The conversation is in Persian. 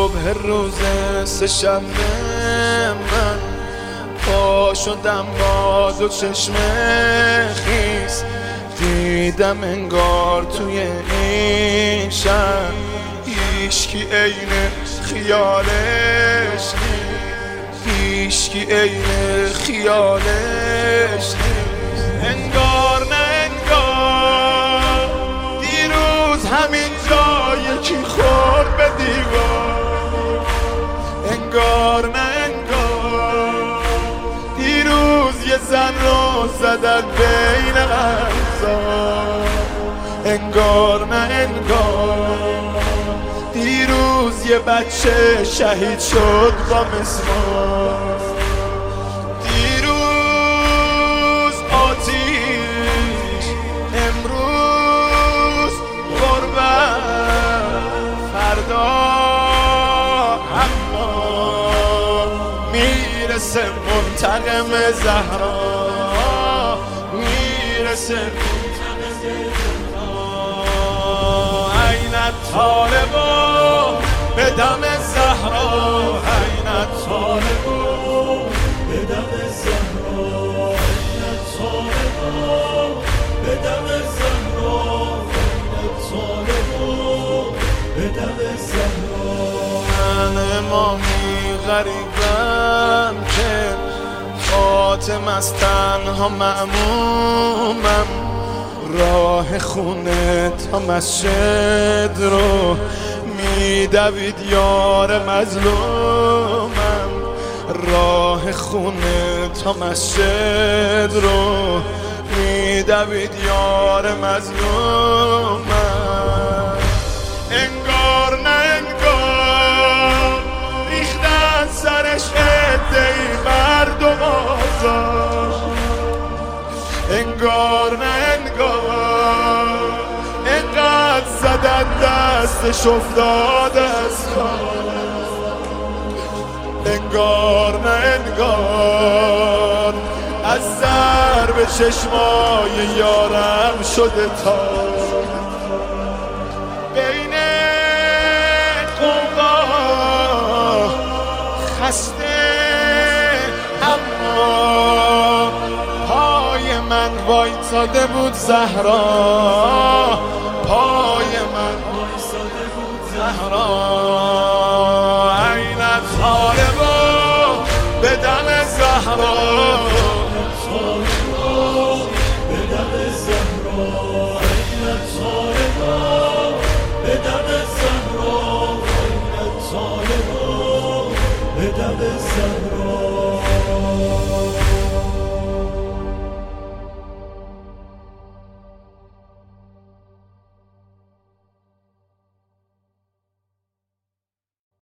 صبح روز سه‌شنبه من پا شدم با دو چشم خیس، دیدم انگار توی این شهر هیچکی عین خیالش نیست، هیچکی عین خیالش نیست. انگار نه انگار دیروز همین جا یکی خورد به دیوار، انگار نه انگار دیروز یه زن رو زدن بین اعضا، انگار نه انگار دیروز یه بچه شهید شد با مسمار. دیروز آتیش، امروز غربت، فردا اما میرسه منتقم زهرا، میرسه منتقم زهرا. عین الطالبا به دم زهرا، عین الطالبا به دم زهرا، عین الطالبا به دم زهرا، عین الطالبا به دم زهرا. من امامی غریبم که خاتم از تنها مأمومم، راه خونه تا مسجد رو میدوید یار مظلومم، راه خونه تا مسجد رو میدوید یار مظلومم. انگار نه انگار ریختن سرش عده‌ای مردم آزاد، انگار نه انگار انقدر زدن دستش افتاد از کار، انگار نه انگار از ضرب چشمای یارم شده تا بین قوقا خسته، اما پای من وایساده بود زهرا، پای من وایساده بود زهرا. عین الطالبا به دم زهرا، به دم زهرا، عین الطالبا